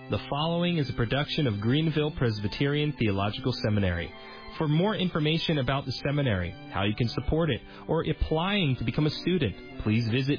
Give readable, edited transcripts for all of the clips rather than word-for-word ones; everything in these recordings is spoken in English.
The following is a production of Greenville Presbyterian Theological Seminary. For more information about the seminary, how you can support it, or applying to become a student, please visit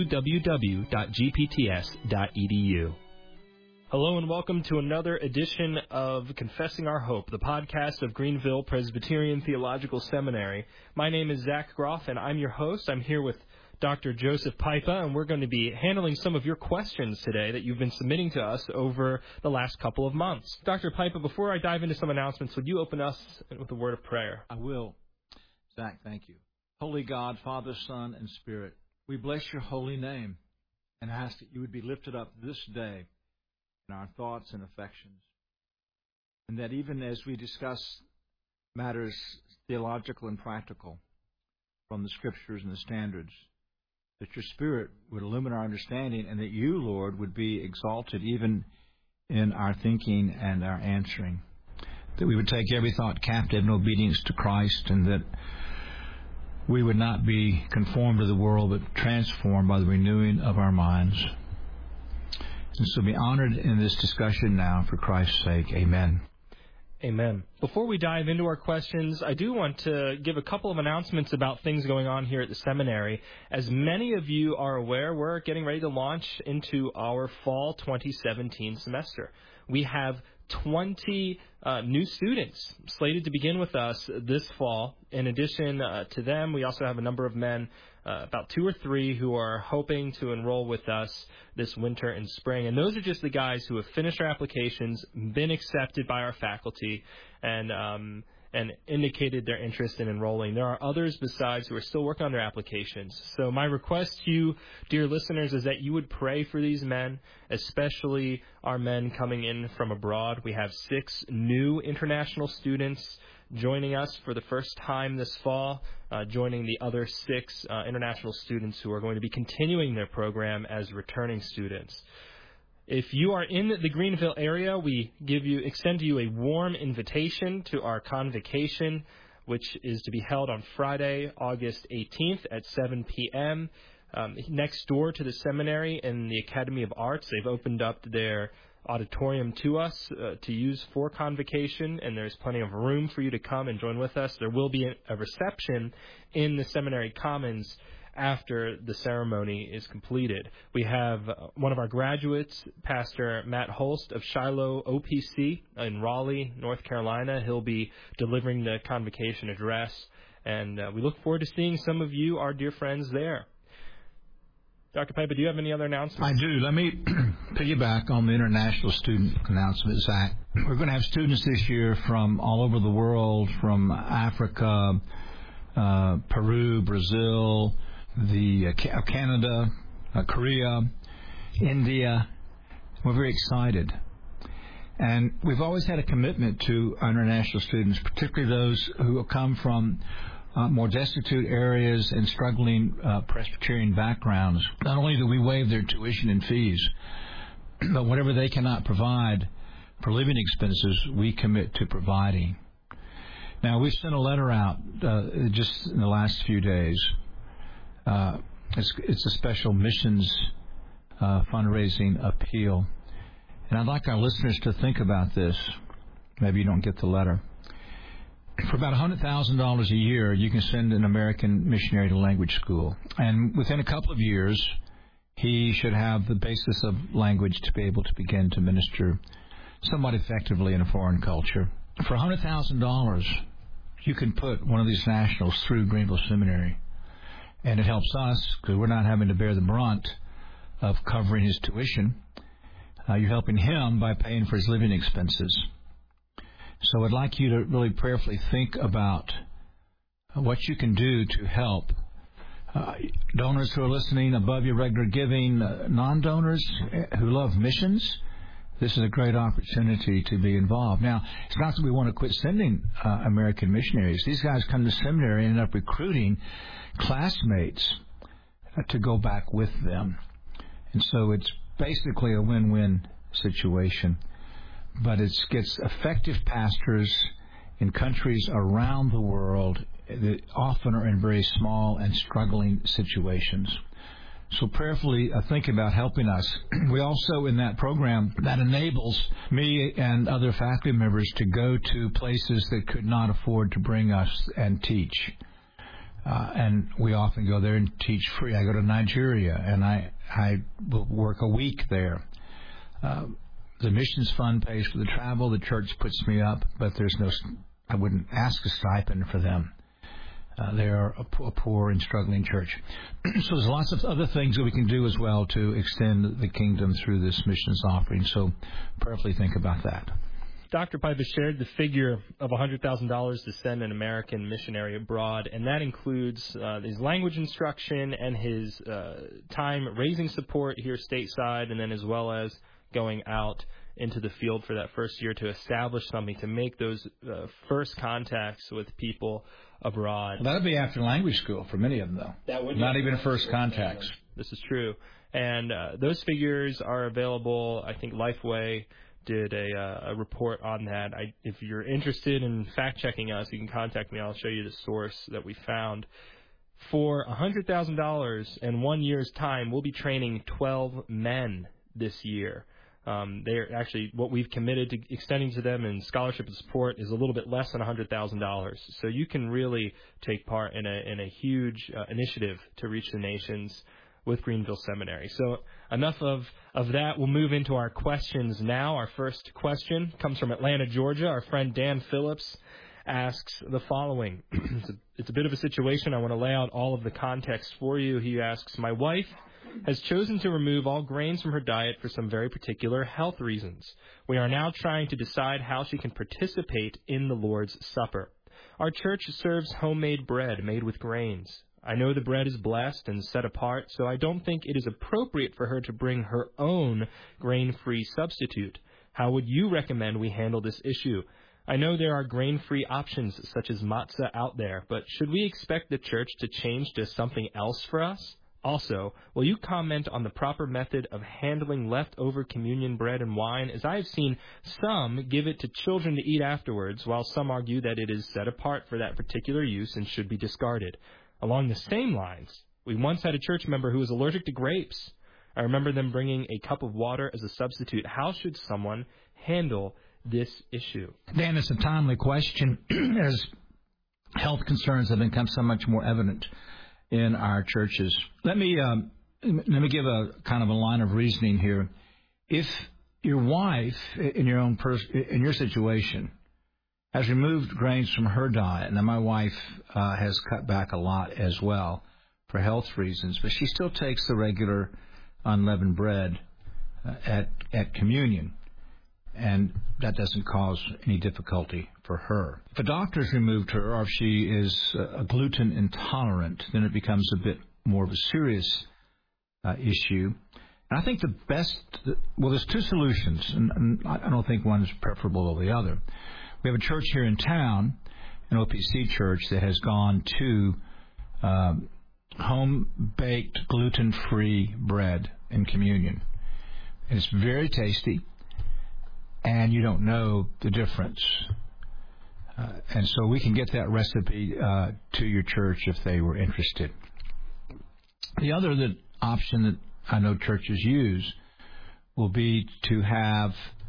www.gpts.edu. Hello and welcome to another edition of Confessing Our Hope, the podcast of Greenville Presbyterian Theological Seminary. My name is Zach Groff, and I'm your host. I'm here with Dr. Joseph Pipa, and we're going to be handling some of your questions today that you've been submitting to us over the last couple of months. Dr. Pipa, before I dive into some announcements, would you open us with a word of prayer? I will. Zach, thank you. Holy God, Father, Son, and Spirit, we bless your holy name and ask that you would be lifted up this day in our thoughts and affections, and that even as we discuss matters theological and practical from the Scriptures and the standards, that your Spirit would illumine our understanding, and that you, Lord, would be exalted even in our thinking and our answering. That we would take every thought captive in obedience to Christ, and that we would not be conformed to the world, but transformed by the renewing of our minds. And so be honored in this discussion now for Christ's sake. Amen. Amen. Before we dive into our questions, I do want to give a couple of announcements about things going on here at the seminary. As many of you are aware, we're getting ready to launch into our fall 2017 semester. We have 20 new students slated to begin with us this fall. In addition to them, we also have a number of men, about 2 or 3, who are hoping to enroll with us this winter and spring. And those are just the guys who have finished their applications, been accepted by our faculty, and indicated their interest in enrolling. There are others besides who are still working on their applications. So my request to you, dear listeners, is that you would pray for these men, especially our men coming in from abroad. We have 6 new international students joining us for the first time this fall, joining the other 6 international students who are going to be continuing their program as returning students. If you are in the Greenville area, we extend to you a warm invitation to our convocation, which is to be held on Friday, August 18th at 7 p.m. Next door to the seminary in the Academy of Arts, they've opened up their auditorium to us to use for convocation, and there's plenty of room for you to come and join with us. There will be a reception in the seminary commons after the ceremony is completed. We have one of our graduates, Pastor Matt Holst of Shiloh OPC in Raleigh, North Carolina. He'll be delivering the convocation address, and we look forward to seeing some of you, our dear friends, there. Dr. Pipa, do you have any other announcements? I do. Let me piggyback on the international student announcement, Zach. We're going to have students this year from all over the world, from Africa, Peru, Brazil, Canada, Korea, India. We're very excited. And we've always had a commitment to our international students, particularly those who come from more destitute areas and struggling Presbyterian backgrounds. Not only do we waive their tuition and fees, but whatever they cannot provide for living expenses, we commit to providing. Now, we've sent a letter out just in the last few days. It's a special missions fundraising appeal. And I'd like our listeners to think about this. Maybe you don't get the letter. For about $100,000 a year, you can send an American missionary to language school. And within a couple of years, he should have the basis of language to be able to begin to minister somewhat effectively in a foreign culture. For $100,000, you can put one of these nationals through Greenville Seminary. And it helps us because we're not having to bear the brunt of covering his tuition. You're helping him by paying for his living expenses. So I'd like you to really prayerfully think about what you can do to help donors who are listening above your regular giving, non-donors who love missions. This is a great opportunity to be involved. Now, it's not that we want to quit sending American missionaries. These guys come to seminary and end up recruiting classmates to go back with them. And so it's basically a win-win situation. But it gets effective pastors in countries around the world that often are in very small and struggling situations. So prayerfully think about helping us. We also, in that program, that enables me and other faculty members to go to places that could not afford to bring us and teach. And we often go there and teach free. I go to Nigeria, and I will work a week there. The missions fund pays for the travel. The church puts me up, but I wouldn't ask a stipend for them. They are a poor and struggling church. So there's lots of other things that we can do as well to extend the kingdom through this missions offering. So prayerfully think about that. Dr. Pipe has shared the figure of $100,000 to send an American missionary abroad, and that includes his language instruction and his time raising support here stateside, and then as well as going out into the field for that first year to establish something, to make those first contacts with people abroad. Well, that would be after language school for many of them, though. That would not even first contacts. This is true. And those figures are available. I think Lifeway did a report on that. If you're interested in fact-checking us, you can contact me. I'll show you the source that we found. For $100,000 in 1 year's time, we'll be training 12 men this year. They're actually, what we've committed to extending to them in scholarship and support is a little bit less than $100,000. So you can really take part in a huge initiative to reach the nations with Greenville Seminary. So enough of that. We'll move into our questions now. Our first question comes from Atlanta, Georgia. Our friend Dan Phillips asks the following. It's a bit of a situation. I want to lay out all of the context for you. He asks, my wife has chosen to remove all grains from her diet for some very particular health reasons. We are now trying to decide how she can participate in the Lord's Supper. Our church serves homemade bread made with grains. I know the bread is blessed and set apart, so I don't think it is appropriate for her to bring her own grain-free substitute. How would you recommend we handle this issue? I know there are grain-free options such as matzah out there, but should we expect the church to change to something else for us? Also, will you comment on the proper method of handling leftover communion bread and wine, as I have seen some give it to children to eat afterwards, while some argue that it is set apart for that particular use and should be discarded. Along the same lines, we once had a church member who was allergic to grapes. I remember them bringing a cup of water as a substitute. How should someone handle this issue? Dan, it's a timely question as health concerns have become so much more evident in our churches. Let me give a kind of a line of reasoning here. If your wife, in your situation, has removed grains from her diet, and my wife has cut back a lot as well for health reasons, but she still takes the regular unleavened bread at communion, and that doesn't cause any difficulty for her. If a doctor's removed her, or if she is gluten intolerant, then it becomes a bit more of a serious issue. And I think there's two solutions, and I don't think one is preferable over the other. We have a church here in town, an OPC church, that has gone to home-baked, gluten-free bread in communion. And it's very tasty, and you don't know the difference. And so we can get that recipe to your church if they were interested. The other option that I know churches use will be to have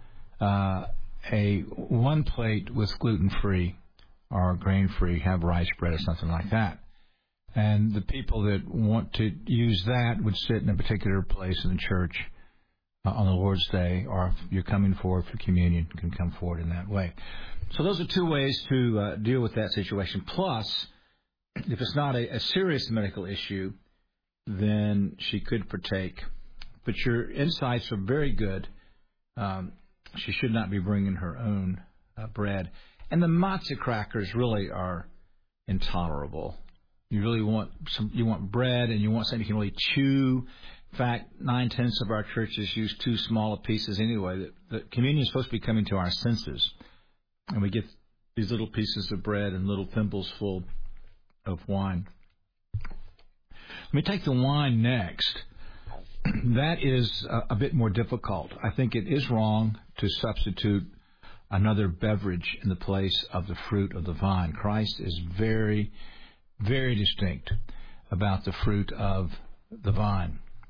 one plate with gluten-free or grain-free, have rice bread or something like that. And the people that want to use that would sit in a particular place in the church on the Lord's Day, or if you're coming forward for communion, you can come forward in that way. So those are two ways to deal with that situation. Plus, if it's not a serious medical issue, then she could partake. But your insights are very good. She should not be bringing her own bread. And the matzah crackers really are intolerable. You really want bread, and you want something you can really chew. In fact, 9/10 of our churches use too small of pieces anyway. The communion is supposed to be coming to our senses. And we get these little pieces of bread and little thimbles full of wine. Let me take the wine next. That is a bit more difficult. I think it is wrong to substitute another beverage in the place of the fruit of the vine. Christ is very, very distinct about the fruit of the vine.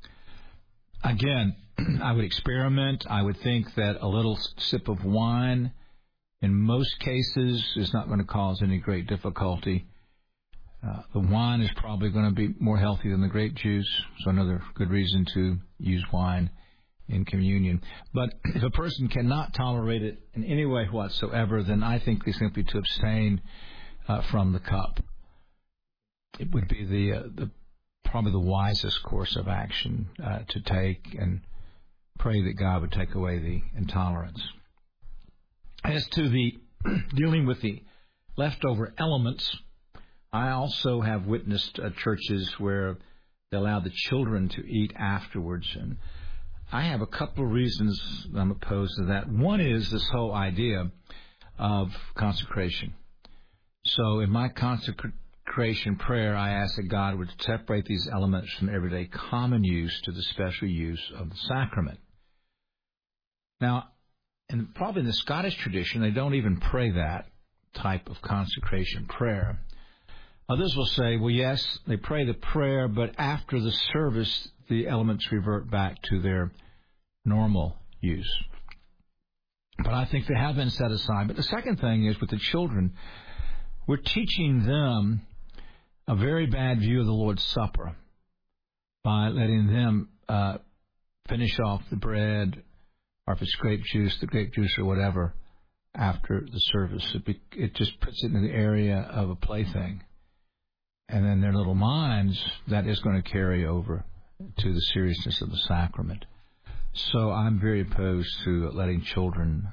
Again, I would experiment. I would think that a little sip of wine, in most cases, is not going to cause any great difficulty. The wine is probably going to be more healthy than the grape juice, so another good reason to use wine in communion. But if a person cannot tolerate it in any way whatsoever, then I think they simply to abstain from the cup. It would be the probably the wisest course of action to take, and pray that God would take away the intolerance. As to the dealing with the leftover elements, I also have witnessed churches where they allow the children to eat afterwards, and I have a couple of reasons I'm opposed to that. One is this whole idea of consecration. So in my consecration prayer, I ask that God would separate these elements from everyday common use to the special use of the sacrament. Now, and probably in the Scottish tradition, they don't even pray that type of consecration prayer. Others will say, well, yes, they pray the prayer, but after the service, the elements revert back to their normal use. But I think they have been set aside. But the second thing is with the children, we're teaching them a very bad view of the Lord's Supper by letting them finish off the bread, or if it's grape juice, the grape juice or whatever, after the service. It just puts it in the area of a plaything. And then their little minds, that is going to carry over to the seriousness of the sacrament. So I'm very opposed to letting children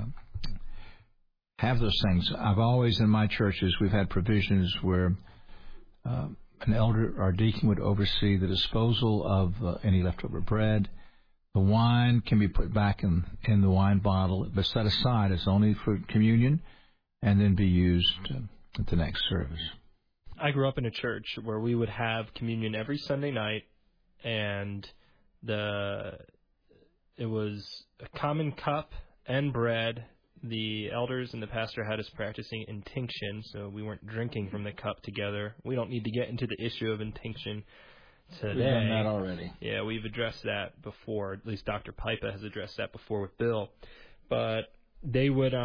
have those things. I've always, in my churches, we've had provisions where an elder or deacon would oversee the disposal of any leftover bread. The wine can be put back in the wine bottle, but set aside. It's only for communion, and then be used at the next service. I grew up in a church where we would have communion every Sunday night, and it was a common cup and bread. The elders and the pastor had us practicing intinction, so we weren't drinking from the cup together. We don't need to get into the issue of intinction today. We've done that already. Yeah, we've addressed that before. At least Dr. Pipa has addressed that before with Bill. But they would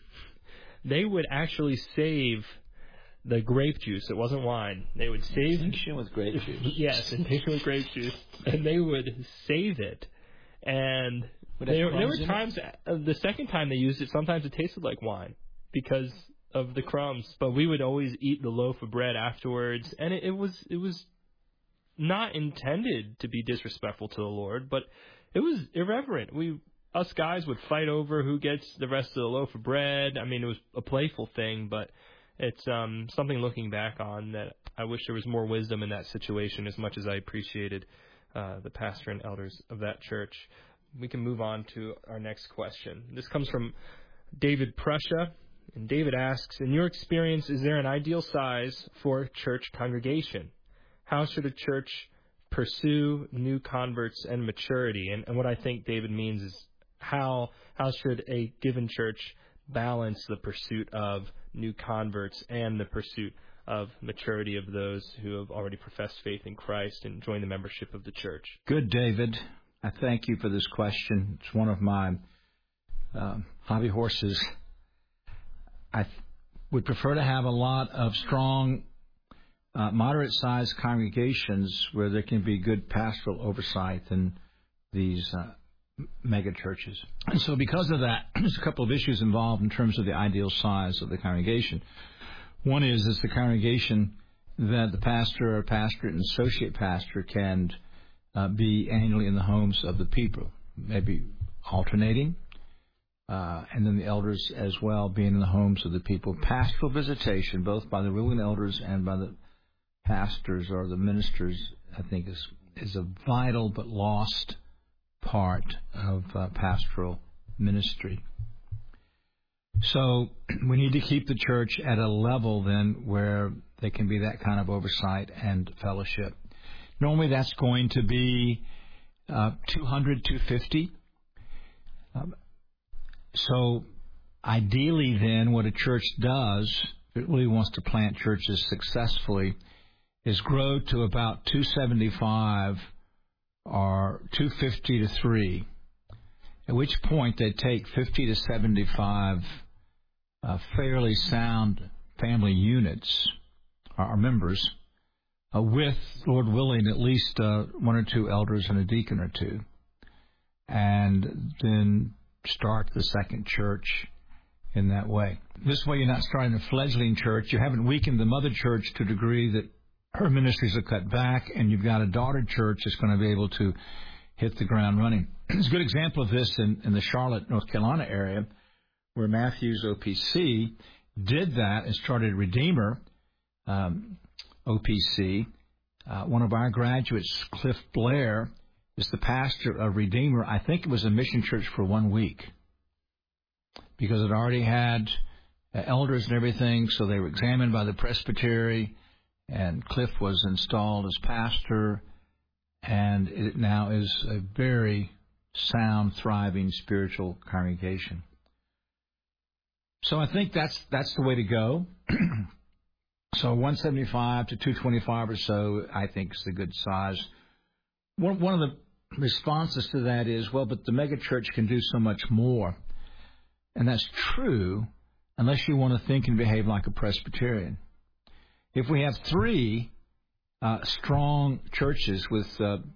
actually save the grape juice. It wasn't wine. They would save intinction with grape juice. Yes, intinction with grape juice, and they would save it. And there were times, the second time they used it, sometimes it tasted like wine because of the crumbs. But we would always eat the loaf of bread afterwards, and it was not intended to be disrespectful to the Lord, but it was irreverent. Us guys would fight over who gets the rest of the loaf of bread. I mean, it was a playful thing, but it's something looking back on that I wish there was more wisdom in that situation, as much as I appreciated the pastor and elders of that church. We can move on to our next question. This comes from David Prussia, and David asks, in your experience, is there an ideal size for a church congregation? How should a church pursue new converts and maturity? And what I think David means is how should a given church balance the pursuit of new converts and the pursuit of maturity of those who have already professed faith in Christ and joined the membership of the church? Good, David. I thank you for this question. It's one of my hobby horses. I would prefer to have a lot of strong, moderate-sized congregations where there can be good pastoral oversight than these mega churches. And so because of that, there's a couple of issues involved in terms of the ideal size of the congregation. One is the congregation that the pastor or pastorate and associate pastor can be annually in the homes of the people, maybe alternating, and then the elders as well being in the homes of the people. Pastoral visitation, both by the ruling elders and by the pastors or the ministers, I think is a vital but lost part of pastoral ministry. So we need to keep the church at a level then where there can be that kind of oversight and fellowship. Normally that's going to be 200, 250. So ideally then what a church does, if it really wants to plant churches successfully, is grow to about 275 are 250 to 3, at which point they take 50 to 75 fairly sound family units, our members, with, Lord willing, at least one or two elders and a deacon or two, and then start the second church in that way. This way you're not starting a fledgling church. You haven't weakened the mother church to a degree that her ministries are cut back, and you've got a daughter church that's going to be able to hit the ground running. There's a good example of this in the Charlotte, North Carolina area, where Matthews OPC did that and started Redeemer OPC. One of our graduates, Cliff Blair, is the pastor of Redeemer. I think it was a mission church for 1 week because it already had elders and everything, so they were examined by the presbytery, and Cliff was installed as pastor, and it now is a very sound, thriving spiritual congregation. So I think that's the way to go. So 175 to 225 or so, I think, is the good size. One of the responses to that is, well, but the megachurch can do so much more. And that's true unless you want to think and behave like a Presbyterian. If we have 3 strong churches with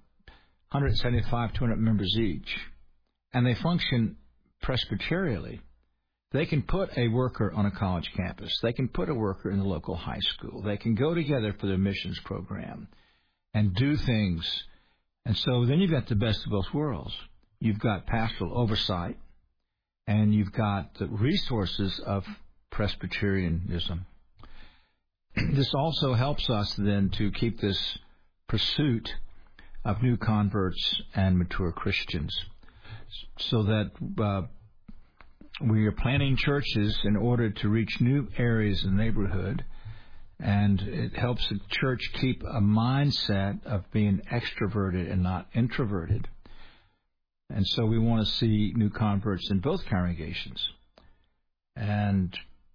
175, 200 members each, and they function Presbyterially, they can put a worker on a college campus. They can put a worker in the local high school. They can go together for their missions program and do things. And so then you've got the best of both worlds. You've got pastoral oversight, and you've got the resources of Presbyterianism. This also helps us then to keep this pursuit of new converts and mature Christians, so that we are planting churches in order to reach new areas in the neighborhood, and it helps the church keep a mindset of being extroverted and not introverted. And so we want to see new converts in both congregations. And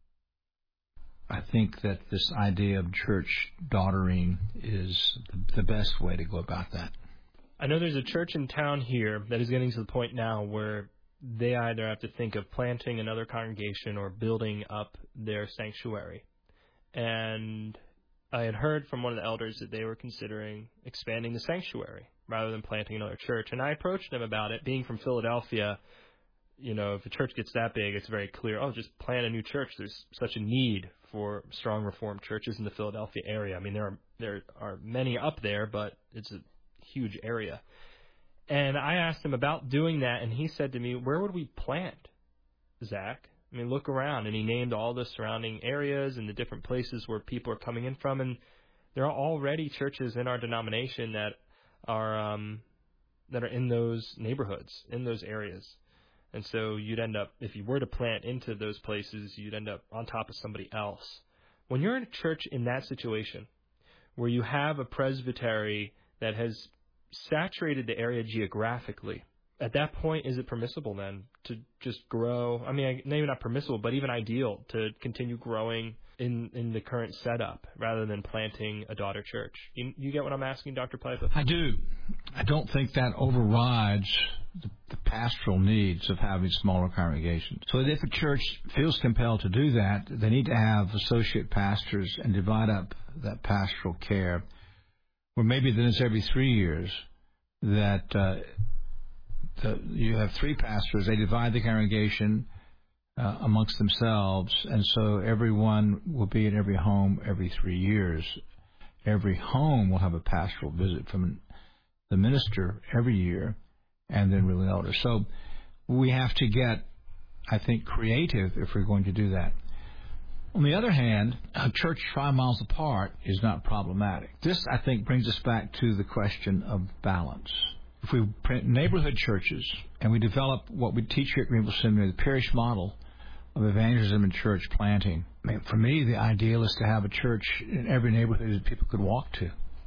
I think that this idea of church daughtering is the best way to go about that. I know there's a church in town here that is getting to the point now where they either have to think of planting another congregation or building up their sanctuary. And I had heard from one of the elders that they were considering expanding the sanctuary rather than planting another church. And I approached them about it. Being from Philadelphia, you know, if a church gets that big, it's very clear, just plant a new church. There's such a need for strong Reformed churches in the Philadelphia area. I mean, there are many up there, but it's a huge area. And I asked him about doing that, and he said to me, where would we plant, Zach? I mean, look around. And he named all the surrounding areas and the different places where people are coming in from. And there are already churches in our denomination that are in those neighborhoods, in those areas. And so you'd end up, if you were to plant into those places, you'd end up on top of somebody else. When you're in a church in that situation, where you have a presbytery that has saturated the area geographically, at that point, is it permissible then to just grow? I mean, maybe not permissible, but even ideal to continue growing in the current setup rather than planting a daughter church? You get what I'm asking, Dr. Pipa? I do. I don't think that overrides the pastoral needs of having smaller congregations. So if a church feels compelled to do that, they need to have associate pastors and divide up that pastoral care, or maybe then it's every 3 years that you have 3 pastors. They divide the congregation amongst themselves, and so everyone will be in every home every 3 years. Every home will have a pastoral visit from the minister every year, and then really elders. So we have to get, I think, creative if we're going to do that. On the other hand, a church 5 miles apart is not problematic. This, I think, brings us back to the question of balance. If we print neighborhood churches and we develop what we teach here at Greenville Seminary, the parish model of evangelism and church planting, I mean, for me, the ideal is to have a church in every neighborhood that people could walk to.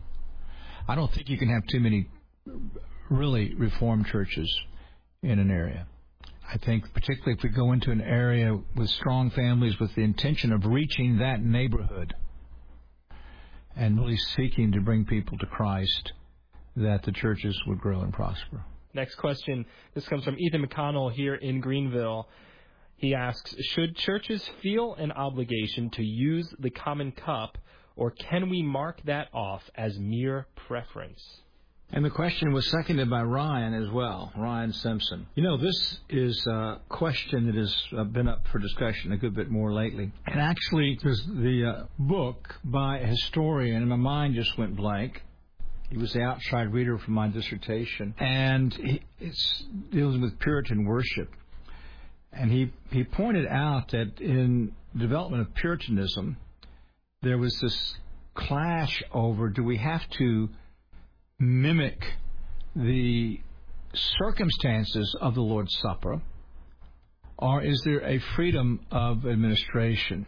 I don't think you can have too many really Reformed churches in an area. I think particularly if we go into an area with strong families with the intention of reaching that neighborhood and really seeking to bring people to Christ, that the churches would grow and prosper. Next question. This comes from Ethan McConnell here in Greenville. He asks, should churches feel an obligation to use the common cup, or can we mark that off as mere preference? And the question was seconded by Ryan as well, Ryan Simpson. You know, this is a question that has been up for discussion a good bit more lately. And actually, there's the book by a historian, and my mind just went blank. He was the outside reader for my dissertation, and it deals with Puritan worship. And he pointed out that in the development of Puritanism, there was this clash over, do we have to mimic the circumstances of the Lord's Supper, or is there a freedom of administration?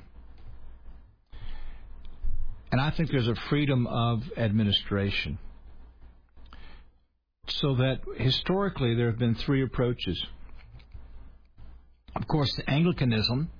And I think there's a freedom of administration. So that historically there have been three approaches. Of course, Anglicanism,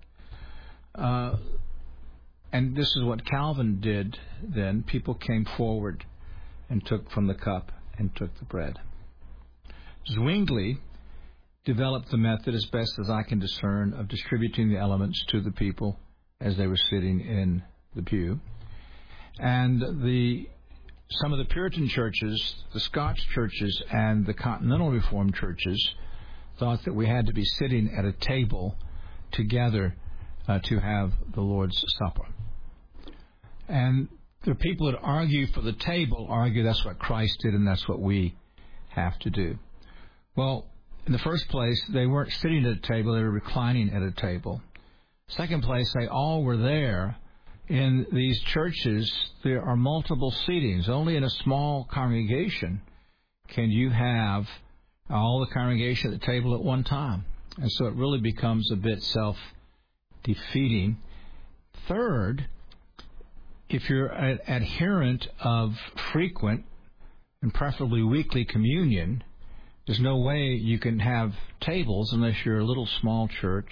and this is what Calvin did then, people came forward and took from the cup and took the bread. Zwingli developed the method, as best as I can discern, of distributing the elements to the people as they were sitting in the pew. And some of the Puritan churches, the Scotch churches and the Continental Reformed churches, thought that we had to be sitting at a table together to have the Lord's Supper. And the people that argue for the table argue that's what Christ did and that's what we have to do. Well, in the first place, they weren't sitting at a table, they were reclining at a table. Second place, they all were there. In these churches, there are multiple seatings. Only in a small congregation can you have all the congregation at the table at one time. And so it really becomes a bit self-defeating. Third, if you're an adherent of frequent and preferably weekly communion, there's no way you can have tables unless you're a little small church.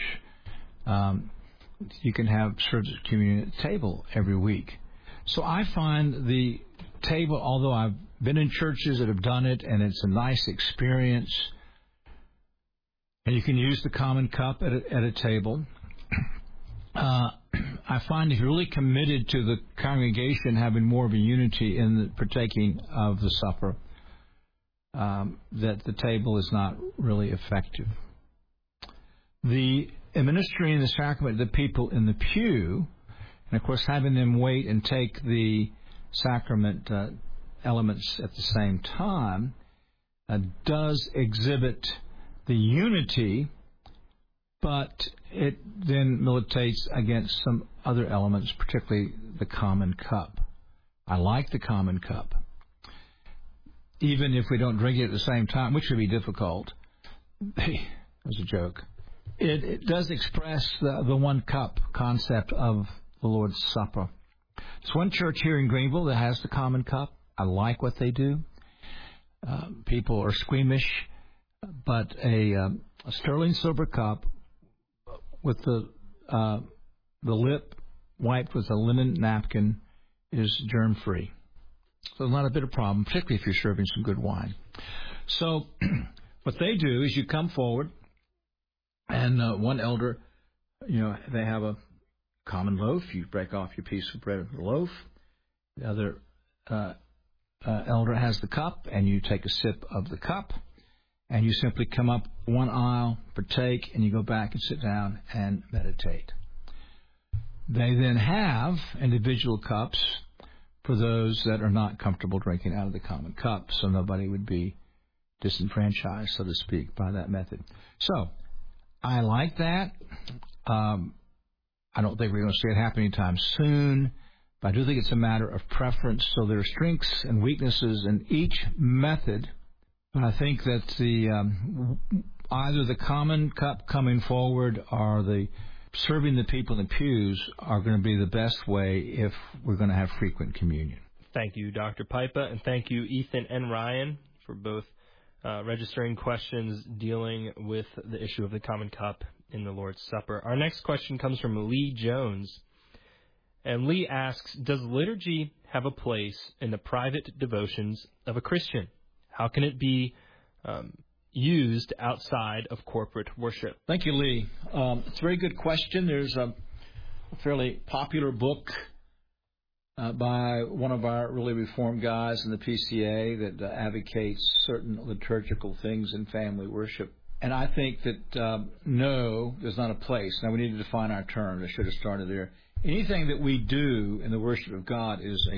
You can have service of communion at the table every week. So I find the table, although I've been in churches that have done it and it's a nice experience, and you can use the common cup at a table, I find if you're really committed to the congregation having more of a unity in the partaking of the supper, that the table is not really effective. The administering the sacrament to the people in the pew, and of course having them wait and take the sacrament elements at the same time, does exhibit the unity, but it then militates against some other elements, particularly the common cup. I like the common cup. Even if we don't drink it at the same time, which would be difficult. That was a joke. It does express the one cup concept of the Lord's Supper. There's one church here in Greenville that has the common cup. I like what they do. People are squeamish, but a sterling silver cup with the lip wiped with a linen napkin is germ-free. So it's not a bit of problem, particularly if you're serving some good wine. So what they do is you come forward, and one elder, they have a common loaf. You break off your piece of bread of the loaf. The other elder has the cup, and you take a sip of the cup, and you simply come up one aisle, partake, and you go back and sit down and meditate. They then have individual cups for those that are not comfortable drinking out of the common cup, so nobody would be disenfranchised, so to speak, by that method. So I like that. I don't think we're going to see it happen anytime soon, but I do think it's a matter of preference. So there are strengths and weaknesses in each method, but I think that either the common cup coming forward or the serving the people in the pews are going to be the best way if we're going to have frequent communion. Thank you, Dr. Pipa, and thank you, Ethan and Ryan, for both registering questions dealing with the issue of the common cup in the Lord's Supper. Our next question comes from Lee Jones. And Lee asks, does liturgy have a place in the private devotions of a Christian? How can it be used outside of corporate worship? Thank you, Lee. It's a very good question. There's a fairly popular book by one of our really reformed guys in the PCA that advocates certain liturgical things in family worship. And I think that, no, there's not a place. Now, we need to define our terms. I should have started there. Anything that we do in the worship of God is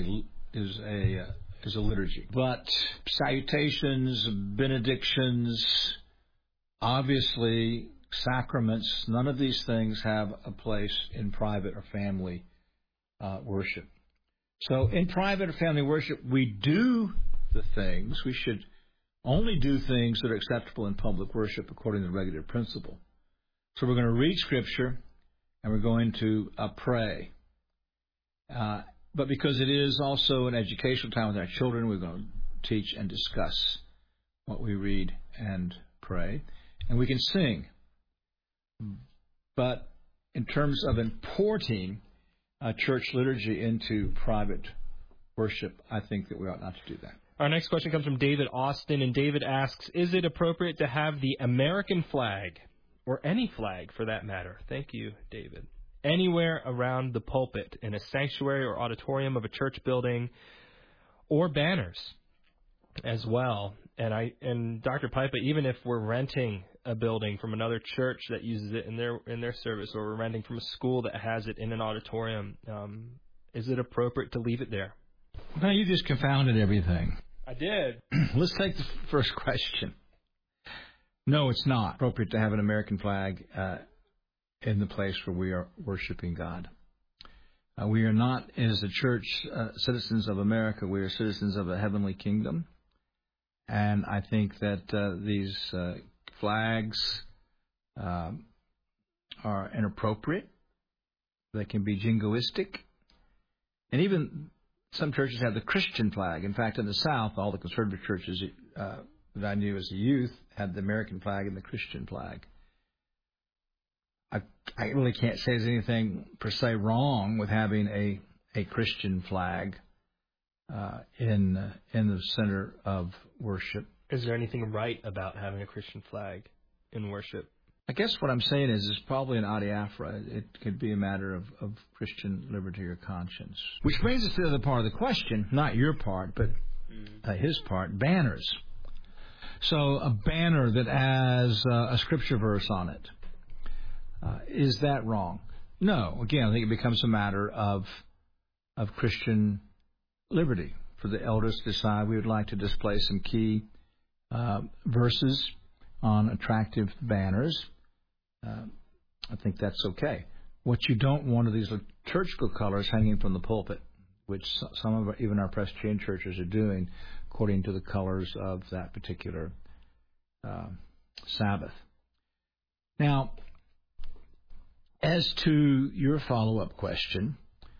a liturgy. But salutations, benedictions, obviously sacraments, none of these things have a place in private or family worship. So in private or family worship, we do the things. We should only do things that are acceptable in public worship according to the regular principle. So we're going to read Scripture and we're going to pray. But because it is also an educational time with our children, we're going to teach and discuss what we read and pray. And we can sing. But in terms of importing church liturgy into private worship, I think that we ought not to do that. Our next question comes from David Austin, and David asks, is it appropriate to have the American flag, or any flag for that matter, thank you, David, anywhere around the pulpit, in a sanctuary or auditorium of a church building, or banners as well? And Dr. Pipa, even if we're renting a building from another church that uses it in their service, or we're renting from a school that has it in an auditorium, is it appropriate to leave it there? Now, you just confounded everything. I did. Let's take the first question. No, it's not appropriate to have an American flag in the place where we are worshiping God. We are not, as a church, citizens of America. We are citizens of a heavenly kingdom. And I think that these flags are inappropriate. They can be jingoistic. And even some churches have the Christian flag. In fact, in the South, all the conservative churches that I knew as a youth had the American flag and the Christian flag. I really can't say there's anything per se wrong with having a Christian flag in the center of worship. Is there anything right about having a Christian flag in worship? I guess what I'm saying is it's probably an adiaphora. It could be a matter of Christian liberty or conscience. Which brings us to the other part of the question, not your part, but his part, banners. So a banner that has a scripture verse on it, is that wrong? No. Again, I think it becomes a matter of Christian liberty for the elders to decide we would like to display some key verses on attractive banners. I think that's okay. What you don't want are these liturgical colors hanging from the pulpit, which some of even our Presbyterian churches are doing according to the colors of that particular Sabbath. Now, as to your follow-up question,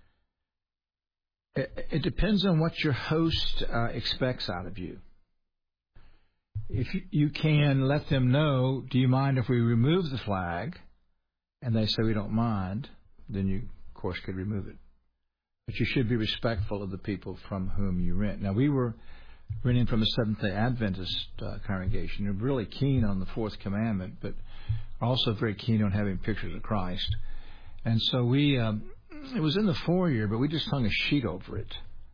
it depends on what your host expects out of you. If you can let them know, do you mind if we remove the flag? And they say we don't mind, then you, of course, could remove it. But you should be respectful of the people from whom you rent. Now, we were renting from a Seventh-day Adventist congregation. They're really keen on the fourth commandment, but also very keen on having pictures of Christ. And so we, it was in the foyer, but we just hung a sheet over it.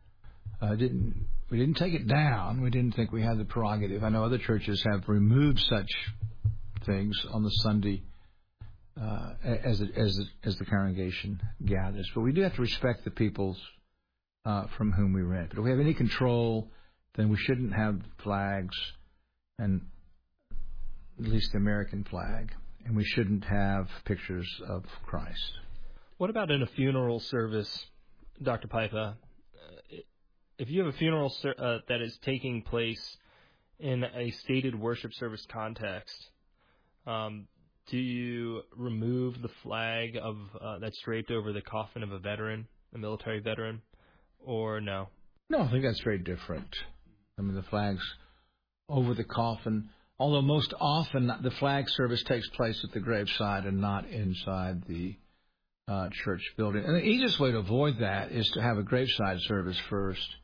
We didn't take it down. We didn't think we had the prerogative. I know other churches have removed such things on the Sunday as the congregation gathers. But we do have to respect the peoples from whom we rent. But if we have any control, then we shouldn't have flags, and at least the American flag, and we shouldn't have pictures of Christ. What about in a funeral service, Dr. Pipa? If you have a funeral that is taking place in a stated worship service context, do you remove the flag of that's draped over the coffin of a veteran, a military veteran, or no? No, I think that's very different. I mean, the flag's over the coffin, although most often the flag service takes place at the graveside and not inside the church building. And the easiest way to avoid that is to have a graveside service first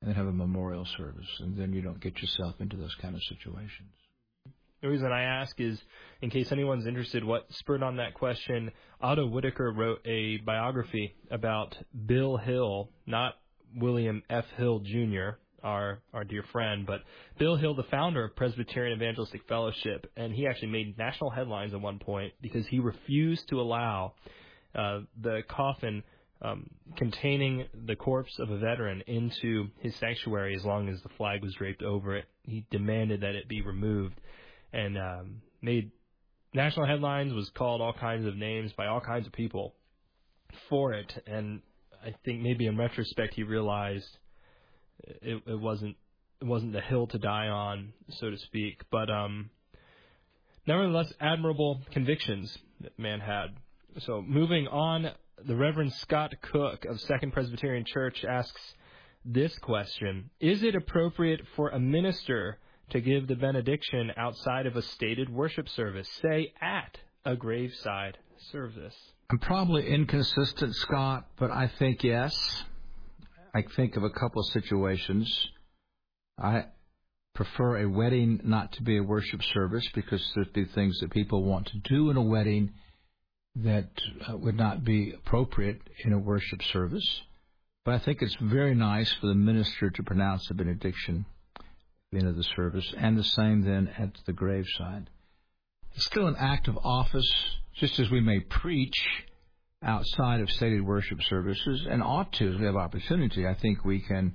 and then have a memorial service, and then you don't get yourself into those kind of situations. The reason I ask is, in case anyone's interested, what spurred on that question, Otto Whitaker wrote a biography about Bill Hill, not William F. Hill Jr., our dear friend, but Bill Hill, the founder of Presbyterian Evangelistic Fellowship, and he actually made national headlines at one point because he refused to allow the coffin containing the corpse of a veteran into his sanctuary as long as the flag was draped over it. He demanded that it be removed and made national headlines, was called all kinds of names by all kinds of people for it. And I think maybe in retrospect he realized it wasn't the hill to die on, so to speak. But nevertheless, admirable convictions that man had. So moving on, the Reverend Scott Cook of Second Presbyterian Church asks this question: is it appropriate for a minister to give the benediction outside of a stated worship service, say at a graveside service? I'm probably inconsistent, Scott, but I think yes. I think of a couple of situations. I prefer a wedding not to be a worship service because there'd be things that people want to do in a wedding that would not be appropriate in a worship service. But I think it's very nice for the minister to pronounce the benediction at the end of the service, and the same then at the graveside. It's still an act of office, just as we may preach outside of stated worship services, and ought to, as we have opportunity. I think we can,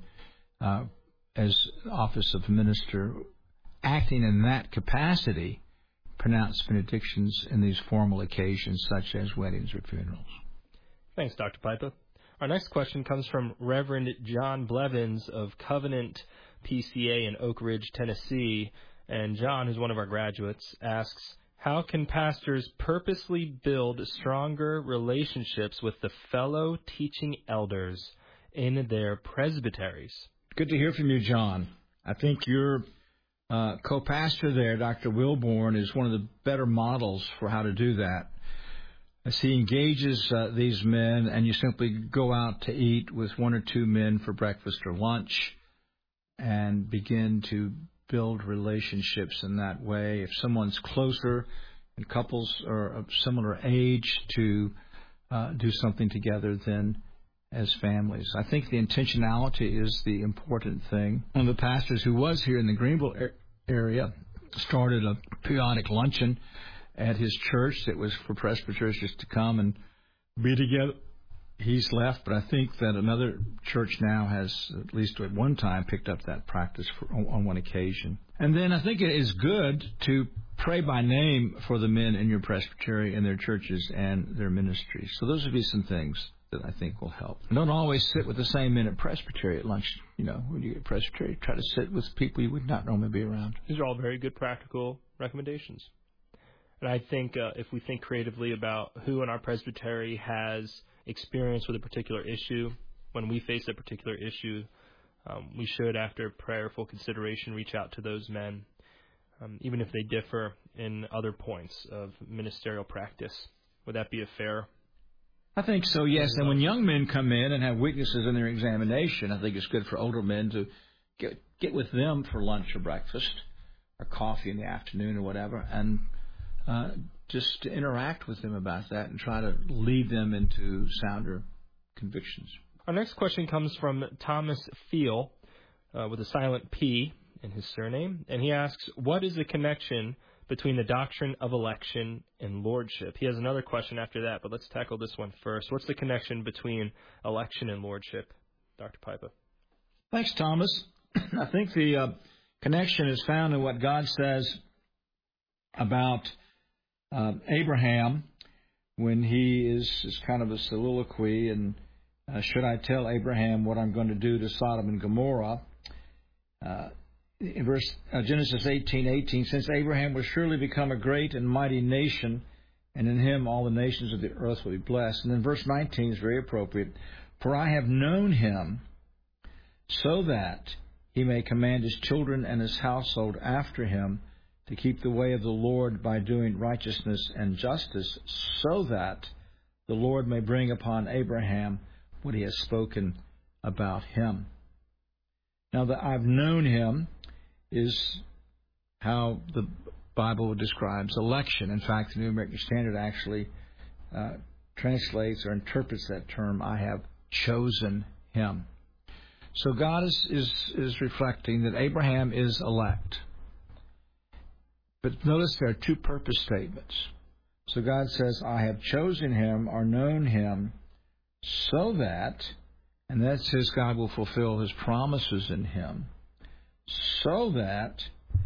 as office of minister, acting in that capacity, pronounce benedictions in these formal occasions such as weddings or funerals. Thanks, Dr. Pipa. Our next question comes from Reverend John Blevins of Covenant PCA in Oak Ridge, Tennessee. And John, who's one of our graduates, asks, how can pastors purposely build stronger relationships with the fellow teaching elders in their presbyteries? Good to hear from you, John. I think your co-pastor there, Dr. Wilborn, is one of the better models for how to do that. As he engages these men, and you simply go out to eat with one or two men for breakfast or lunch and begin to build relationships in that way. If someone's closer and couples are of similar age, to do something together then as families. I think the intentionality is the important thing. One of the pastors who was here in the Greenville area started a periodic luncheon at his church that was for presbyters just to come and be together. He's left, but I think that another church now has, at least at one time, picked up that practice on one occasion. And then I think it is good to pray by name for the men in your presbytery and their churches and their ministries. So those would be some things that I think will help. Don't always sit with the same men at presbytery at lunch. You know, when you get presbytery, try to sit with people you would not normally be around. These are all very good practical recommendations. And I think if we think creatively about who in our presbytery has experience with a particular issue, when we face a particular issue, we should, after prayerful consideration, reach out to those men, even if they differ in other points of ministerial practice. Would that be a fair? I think so, yes. And when young men come in and have weaknesses in their examination, I think it's good for older men to get with them for lunch or breakfast or coffee in the afternoon or whatever, and just to interact with them about that and try to lead them into sounder convictions. Our next question comes from Thomas Feel, with a silent P in his surname, and he asks, what is the connection between the doctrine of election and lordship? He has another question after that, but let's tackle this one first. What's the connection between election and lordship, Dr. Pipa? Thanks, Thomas. I think the connection is found in what God says about Abraham when he is kind of a soliloquy, and should I tell Abraham what I'm going to do to Sodom and Gomorrah? In Genesis 18:18, since Abraham will surely become a great and mighty nation, and in him all the nations of the earth will be blessed. And then verse 19 is very appropriate. For I have known him so that he may command his children and his household after him to keep the way of the Lord by doing righteousness and justice, so that the Lord may bring upon Abraham what he has spoken about him. Now, the I've known him is how the Bible describes election. In fact, the New American Standard actually translates or interprets that term, I have chosen him. So God is reflecting that Abraham is elect. But notice there are two purpose statements. So God says, I have chosen him or known him so that, and that says God will fulfill his promises in him, so that,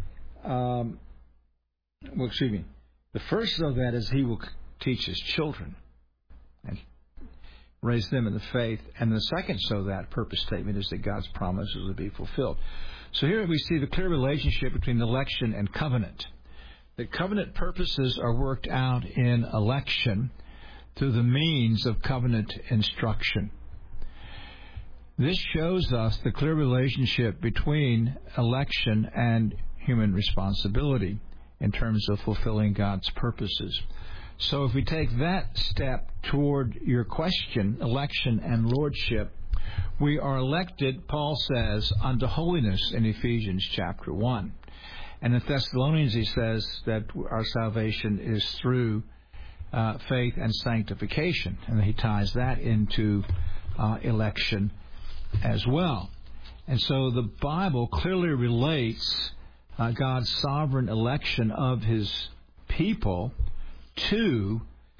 the first of that is he will teach his children and raise them in the faith. And the second so that purpose statement is that God's promises will be fulfilled. So here we see the clear relationship between election and covenant. The covenant purposes are worked out in election through the means of covenant instruction. This shows us the clear relationship between election and human responsibility in terms of fulfilling God's purposes. So if we take that step toward your question, election and lordship, we are elected, Paul says, unto holiness in Ephesians chapter 1. And in Thessalonians he says that our salvation is through faith and sanctification. And he ties that into election as well. And so the Bible clearly relates God's sovereign election of his people to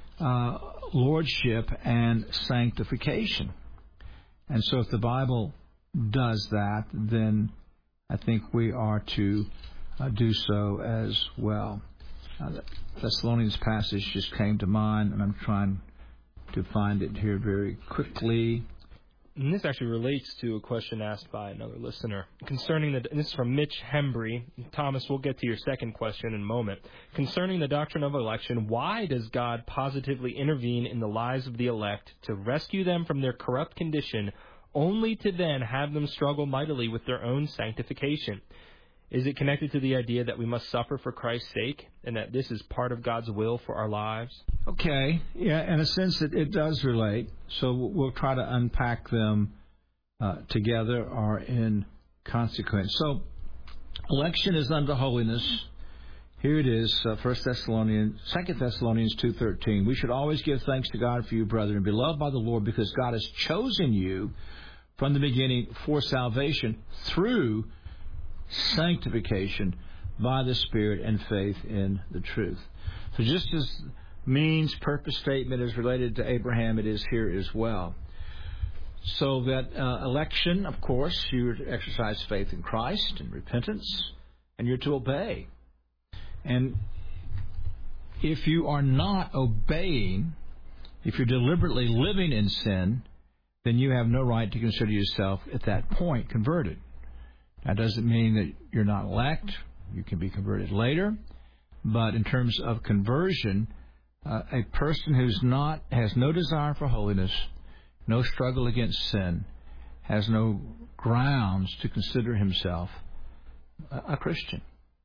lordship and sanctification. And so if the Bible does that, then I think we are to do so as well. The Thessalonians passage just came to mind, and I'm trying to find it here very quickly. And this actually relates to a question asked by another listener concerning and this is from Mitch Hembry. Thomas, we'll get to your second question in a moment. Concerning the doctrine of election, why does God positively intervene in the lives of the elect to rescue them from their corrupt condition, only to then have them struggle mightily with their own sanctification? Is it connected to the idea that we must suffer for Christ's sake, and that this is part of God's will for our lives? Okay, yeah, in a sense it does relate. So we'll try to unpack them together or in consequence. So election is unto holiness. Here it is, 2 Thessalonians 2:13. We should always give thanks to God for you, brethren, beloved by the Lord, because God has chosen you from the beginning for salvation through sanctification by the Spirit and faith in the truth. So just as means purpose statement is related to Abraham, it is here as well. So that election, of course, you're to exercise faith in Christ and repentance, and you're to obey. And if you are not obeying, if you're deliberately living in sin, then you have no right to consider yourself at that point converted. That doesn't mean that you're not elect. You can be converted later. But in terms of conversion, a person who's has no desire for holiness, no struggle against sin, has no grounds to consider himself a Christian.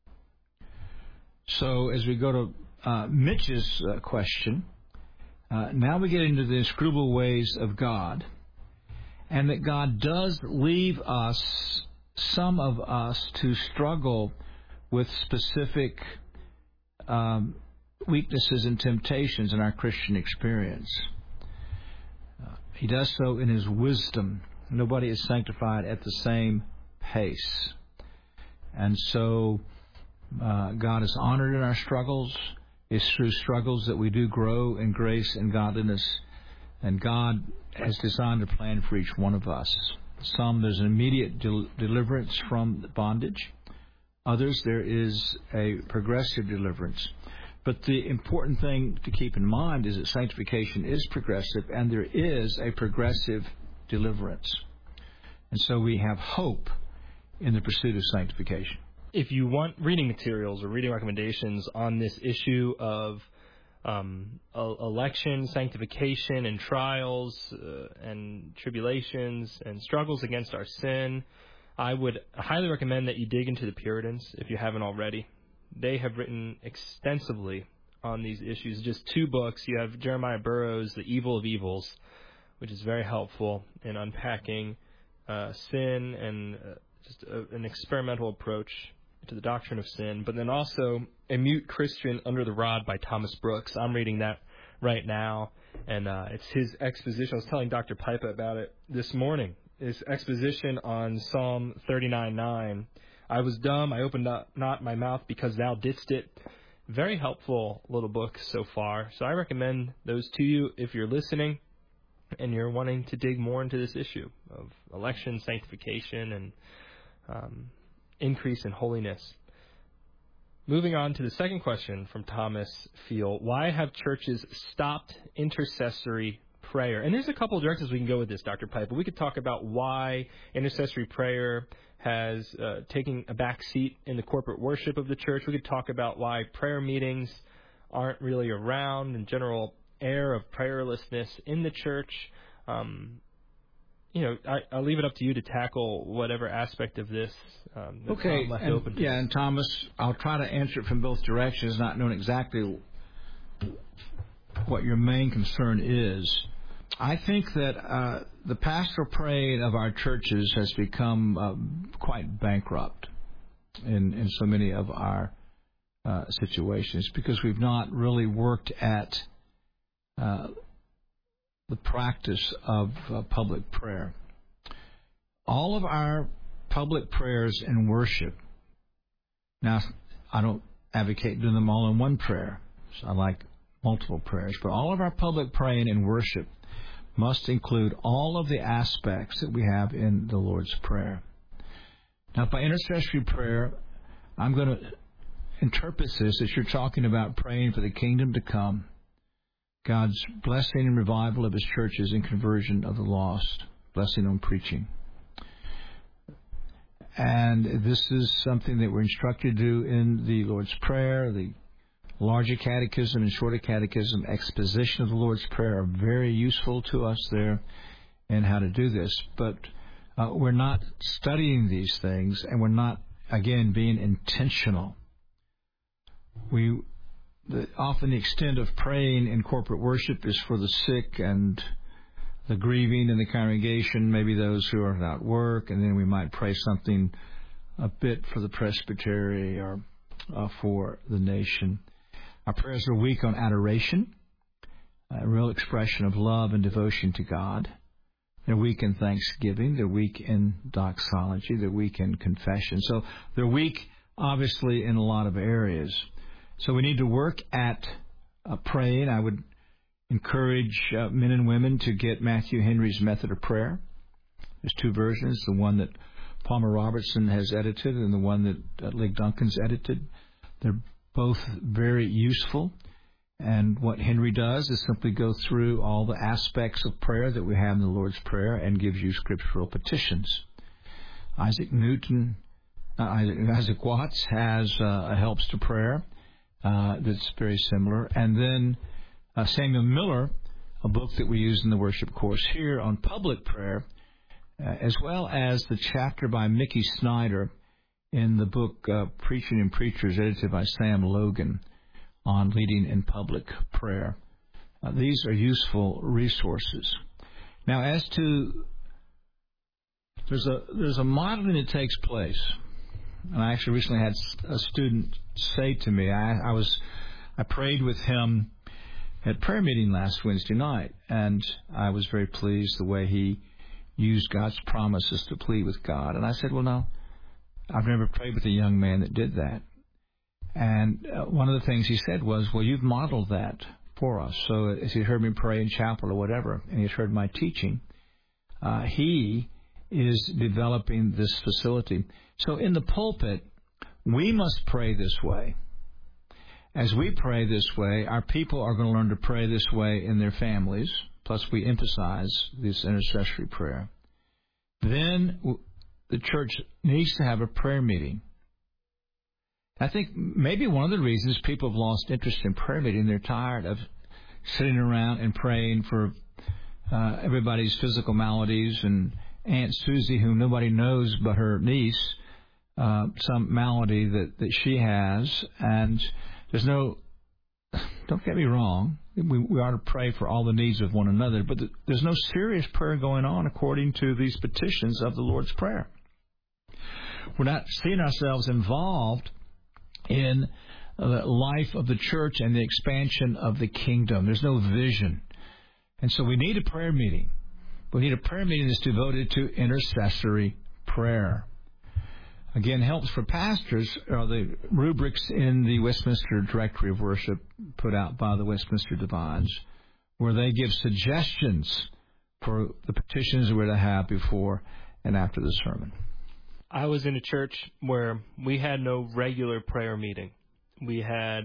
So as we go to Mitch's question, now we get into the inscrutable ways of God, and that God does leave us, some of us, to struggle with specific weaknesses and temptations in our Christian experience. He does so in his wisdom. Nobody is sanctified at the same pace. And so God is honored in our struggles. It's through struggles that we do grow in grace and godliness. And God has designed a plan for each one of us. Some, there's an immediate deliverance from bondage. Others, there is a progressive deliverance. But the important thing to keep in mind is that sanctification is progressive, and there is a progressive deliverance. And so we have hope in the pursuit of sanctification. If you want reading materials or reading recommendations on this issue of election, sanctification, and trials and tribulations and struggles against our sin, I would highly recommend that you dig into the Puritans if you haven't already. They have written extensively on these issues. Just 2 books. You have Jeremiah Burroughs' The Evil of Evils, which is very helpful in unpacking sin and just an experimental approach to the doctrine of sin, but then also A Mute Christian Under the Rod by Thomas Brooks. I'm reading that right now, and it's his exposition. I was telling Dr. Pipa about it this morning. His exposition on Psalm 39:9. I was dumb, I opened not my mouth because thou didst it. Very helpful little book so far. So I recommend those to you if you're listening and you're wanting to dig more into this issue of election, sanctification, and increase in holiness. Moving on to the second question from Thomas Field. Why have churches stopped intercessory prayer? And there's a couple of directions we can go with this, Dr. Pipe. But we could talk about why intercessory prayer has taken a back seat in the corporate worship of the church. We could talk about why prayer meetings aren't really around, and general air of prayerlessness in the church. I'll leave it up to you to tackle whatever aspect of this okay. left open to. And Thomas, I'll try to answer it from both directions, not knowing exactly what your main concern is. I think that the pastoral praying of our churches has become quite bankrupt in so many of our situations because we've not really worked at the practice of public prayer. All of our public prayers in worship, now I don't advocate doing them all in one prayer, so I like multiple prayers, but all of our public praying in worship must include all of the aspects that we have in the Lord's Prayer. Now, by intercessory prayer, I'm going to interpret this as you're talking about praying for the kingdom to come, God's blessing and revival of His churches and conversion of the lost, blessing on preaching. And this is something that we're instructed to do in the Lord's Prayer. The larger catechism and shorter catechism exposition of the Lord's Prayer are very useful to us there in how to do this. But we're not studying these things, and we're not, again, being intentional. Often the extent of praying in corporate worship is for the sick and the grieving in the congregation, maybe those who are at work, and then we might pray something a bit for the presbytery or for the nation. Our prayers are weak on adoration, a real expression of love and devotion to God. They're weak in thanksgiving. They're weak in doxology. They're weak in confession. So they're weak, obviously, in a lot of areas. So we need to work at praying. I would encourage men and women to get Matthew Henry's Method of Prayer. There's two versions, the one that Palmer Robertson has edited and the one that Lig Duncan's edited. They're both very useful. And what Henry does is simply go through all the aspects of prayer that we have in the Lord's Prayer and gives you scriptural petitions. Isaac Watts has a Helps to Prayer that's very similar. And then Samuel Miller, a book that we use in the worship course here on public prayer, as well as the chapter by Mickey Snyder in the book Preaching and Preachers, edited by Sam Logan, on leading in public prayer. These are useful resources. Now, as to there's a modeling that takes place, and I actually recently had a student say to me, I prayed with him at prayer meeting last Wednesday night, and I was very pleased the way he used God's promises to plead with God. And I said, well, no, I've never prayed with a young man that did that. And one of the things he said was, well, you've modeled that for us. So as he heard me pray in chapel or whatever, and he's heard my teaching, he is developing this facility. So in the pulpit, we must pray this way. As we pray this way, our people are going to learn to pray this way in their families, plus we emphasize this intercessory prayer. Then the church needs to have a prayer meeting. I think maybe one of the reasons people have lost interest in prayer meeting, they're tired of sitting around and praying for everybody's physical maladies, and Aunt Susie, whom nobody knows but her niece, some malady that she has. And there's no, don't get me wrong, we ought to pray for all the needs of one another, but there's no serious prayer going on according to these petitions of the Lord's Prayer. We're not seeing ourselves involved in the life of the church and the expansion of the kingdom. There's no vision. And so we need a prayer meeting. We need a prayer meeting that's devoted to intercessory prayer. Again, helps for pastors are the rubrics in the Westminster Directory of Worship put out by the Westminster Divines, where they give suggestions for the petitions we're to have before and after the sermon. I was in a church where we had no regular prayer meeting. We had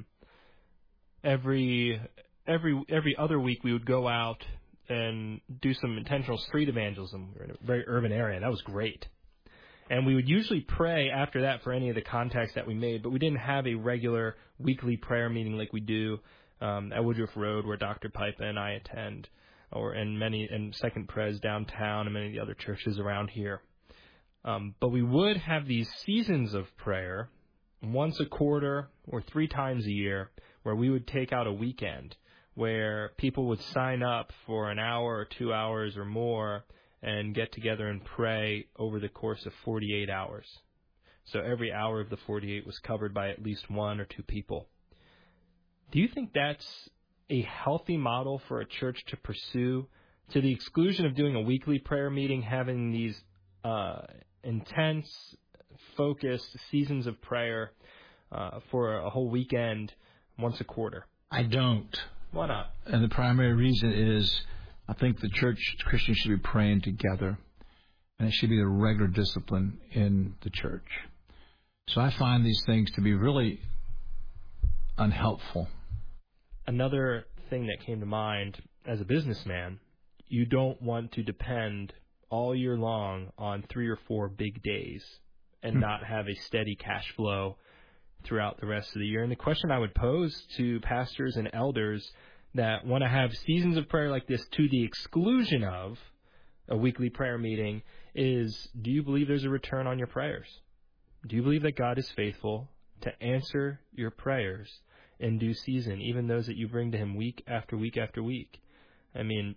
every other week we would go out and do some intentional street evangelism. We were in a very urban area. That was great. And we would usually pray after that for any of the contacts that we made, but we didn't have a regular weekly prayer meeting like we do at Woodruff Road, where Dr. Pipa and I attend, or in Second Pres downtown and many of the other churches around here. But we would have these seasons of prayer once a quarter or 3 times a year, where we would take out a weekend where people would sign up for an hour or 2 hours or more and get together and pray over the course of 48 hours. So every hour of the 48 was covered by at least 1 or 2 people. Do you think that's a healthy model for a church to pursue, to the exclusion of doing a weekly prayer meeting, having these intense, focused seasons of prayer for a whole weekend once a quarter? I don't. Why not? And the primary reason is I think the Christians should be praying together, and it should be a regular discipline in the church. So I find these things to be really unhelpful. Another thing that came to mind as a businessman, you don't want to depend all year long on 3 or 4 big days and not have a steady cash flow throughout the rest of the year. And the question I would pose to pastors and elders that want to have seasons of prayer like this to the exclusion of a weekly prayer meeting is, do you believe there's a return on your prayers? Do you believe that God is faithful to answer your prayers in due season, even those that you bring to Him week after week after week? I mean,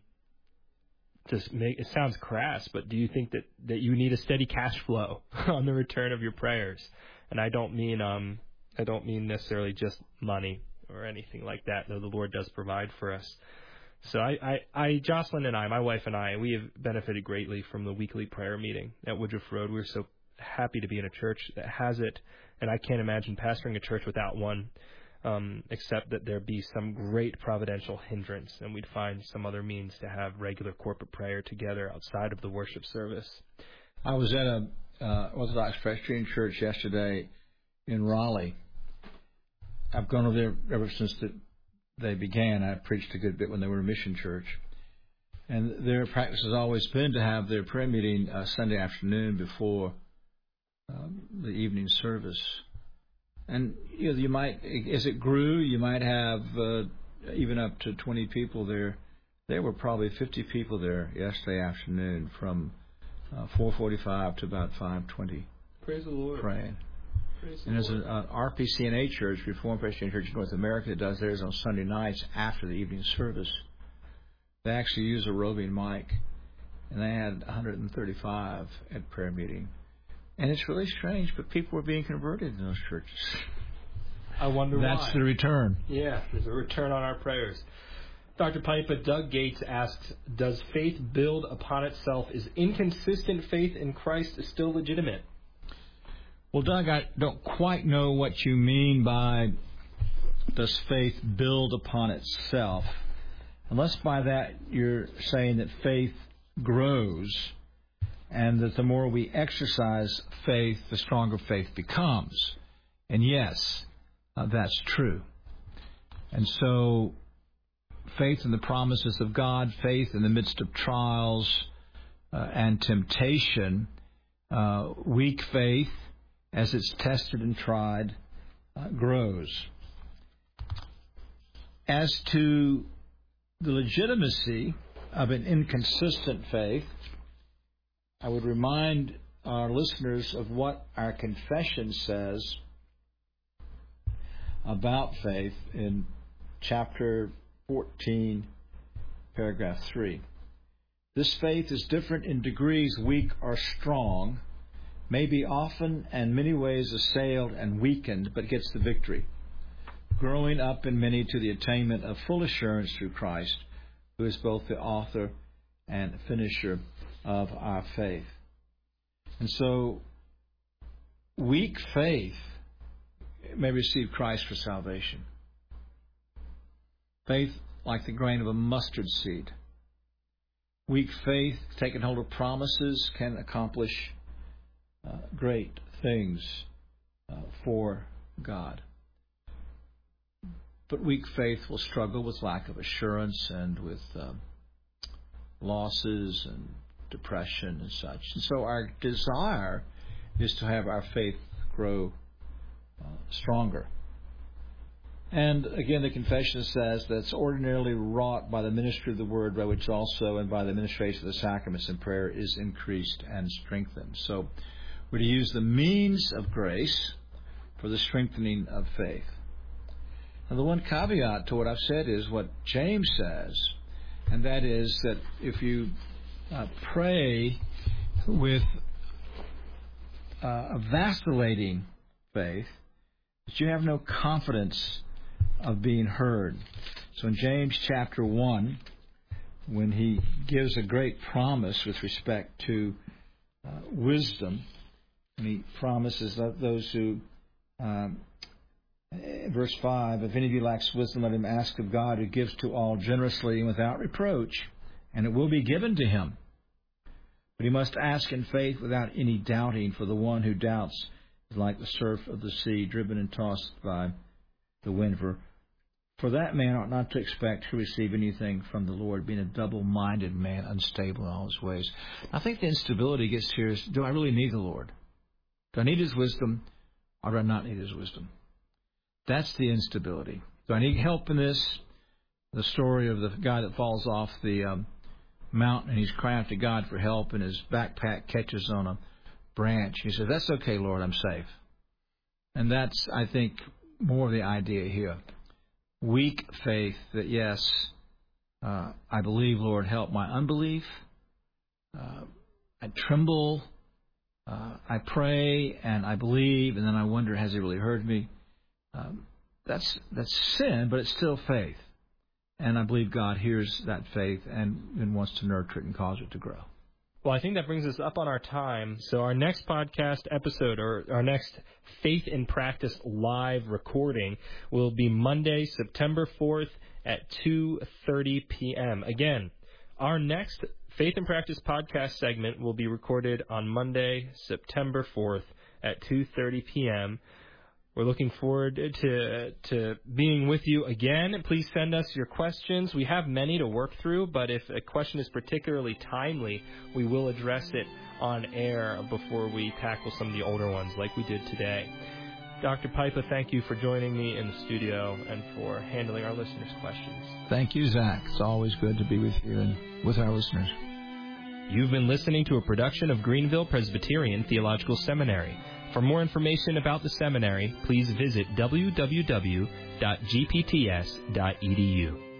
it sounds crass, but do you think that you need a steady cash flow on the return of your prayers? And I don't mean necessarily just money or anything like that, though the Lord does provide for us. So Jocelyn and I, my wife and I, we have benefited greatly from the weekly prayer meeting at Woodruff Road. We're so happy to be in a church that has it, and I can't imagine pastoring a church without one, except that there be some great providential hindrance, and we'd find some other means to have regular corporate prayer together outside of the worship service. I was at a Orthodox Presbyterian church yesterday in Raleigh. I've gone over there ever since they began. I preached a good bit when they were a mission church. And their practice has always been to have their prayer meeting Sunday afternoon before the evening service. And you might, as it grew, you might have even up to 20 people there. There were probably 50 people there yesterday afternoon from 4:45 to about 5:20. Praise the Lord. Praying. And there's an RPCNA church, Reformed Presbyterian Church in North America, that does theirs on Sunday nights after the evening service. They actually use a roving mic, and they had 135 at prayer meeting. And it's really strange, but people were being converted in those churches. I wonder why. That's the return. Yeah, there's a return on our prayers. Dr. Pipa, Doug Gates asks, does faith build upon itself? Is inconsistent faith in Christ still legitimate? Well, Doug, I don't quite know what you mean by does faith build upon itself. Unless by that you're saying that faith grows and that the more we exercise faith, the stronger faith becomes. And yes, that's true. And so faith in the promises of God, faith in the midst of trials and temptation, weak faith, as it's tested and tried, grows. As to the legitimacy of an inconsistent faith, I would remind our listeners of what our confession says about faith in chapter 14, paragraph 3. This faith is different in degrees, weak or strong, may be often and many ways assailed and weakened, but gets the victory, growing up in many to the attainment of full assurance through Christ, who is both the author and finisher of our faith. And so, weak faith may receive Christ for salvation. Faith like the grain of a mustard seed. Weak faith, taking hold of promises, can accomplish great things for God. But weak faith will struggle with lack of assurance and with losses and depression and such. And so our desire is to have our faith grow stronger. And again, the confession says that it's ordinarily wrought by the ministry of the Word, by which also and by the administration of the sacraments and prayer is increased and strengthened. So we're to use the means of grace for the strengthening of faith. Now, the one caveat to what I've said is what James says, and that is that if you pray with a vacillating faith, that you have no confidence of being heard. So in James chapter 1, when he gives a great promise with respect to wisdom, and he promises that those who, verse 5, if any of you lacks wisdom, let him ask of God, who gives to all generously and without reproach, and it will be given to him. But he must ask in faith without any doubting, for the one who doubts is like the surf of the sea, driven and tossed by the wind. For that man ought not to expect to receive anything from the Lord, being a double-minded man, unstable in all his ways. I think the instability gets here is, do I really need the Lord? Do I need his wisdom, or do I not need his wisdom? That's the instability. Do I need help in this? The story of the guy that falls off the mountain, and he's crying out to God for help, and his backpack catches on a branch. He says, that's okay, Lord, I'm safe. And that's, I think, more of the idea here. Weak faith that, yes, I believe, Lord, help my unbelief. I tremble. I pray, and I believe, and then I wonder, has he really heard me? That's sin, but it's still faith. And I believe God hears that faith and wants to nurture it and cause it to grow. Well, I think that brings us up on our time. So our next podcast episode, or our next Faith in Practice live recording, will be Monday, September 4th at 2:30 p.m. Again, our next Faith in Practice podcast segment will be recorded on Monday, September 4th at 2:30 p.m. We're looking forward to being with you again. Please send us your questions. We have many to work through, but if a question is particularly timely, we will address it on air before we tackle some of the older ones like we did today. Dr. Pipa, thank you for joining me in the studio and for handling our listeners' questions. Thank you, Zach. It's always good to be with you and with our listeners. You've been listening to a production of Greenville Presbyterian Theological Seminary. For more information about the seminary, please visit www.gpts.edu.